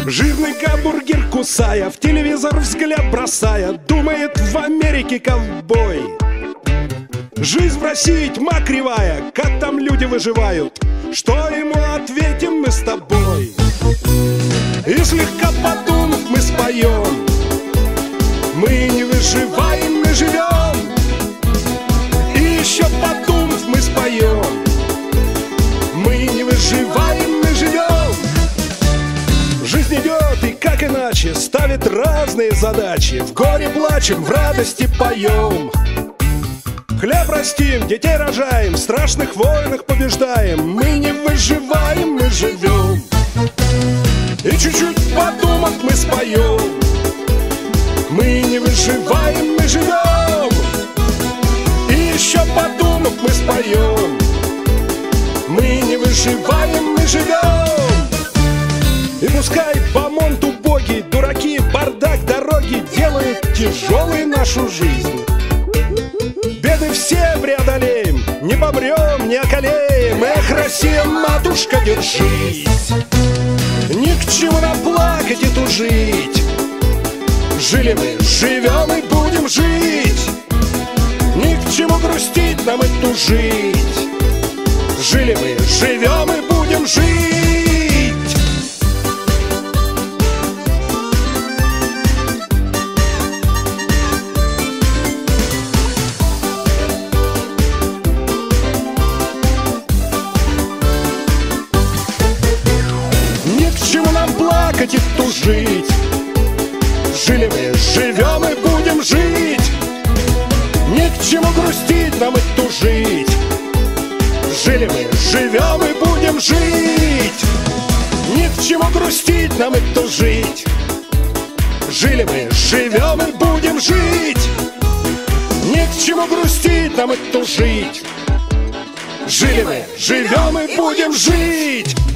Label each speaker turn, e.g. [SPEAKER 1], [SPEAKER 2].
[SPEAKER 1] Жирный гамбургер кусая, в телевизор взгляд бросая, думает: в Америке ковбой. Жизнь в России тьма кривая, как там люди выживают? Что ему ответим мы с тобой? И слегка подумав, мы споем: мы не выживаем, мы живем. И еще подумав, мы споем: мы не выживаем, мы живем. Жизнь идет, и как иначе, ставит разные задачи. В горе плачем, в радости поем. Хлеб растим, детей рожаем, в страшных войнах побеждаем. Мы не выживаем, мы живем. И чуть-чуть подумав, мы споем: мы не выживаем, мы живем. И еще подумав, мы споем: мы не выживаем, мы живем. И пускай бомонд убогий, дураки, бардак, дороги делают тяжелой нашу жизнь. Беды все преодолеем, не помрем, не околеем. Эх, Россия, матушка, держись! Ни к чему нам плакать и тужить. Жили мы, живем и будем жить. Ни к чему грустить нам и тужить. Жили мы, живем и будем жить. Плакать и тужить. Жили мы, живем и будем жить. Ни к чему грустить нам и тужить. Жили мы, живем и будем жить. Ни к чему грустить нам и тужить. Жили мы, живем и будем жить. Ни к чему грустить нам и тужить. Жили мы, живем и будем жить.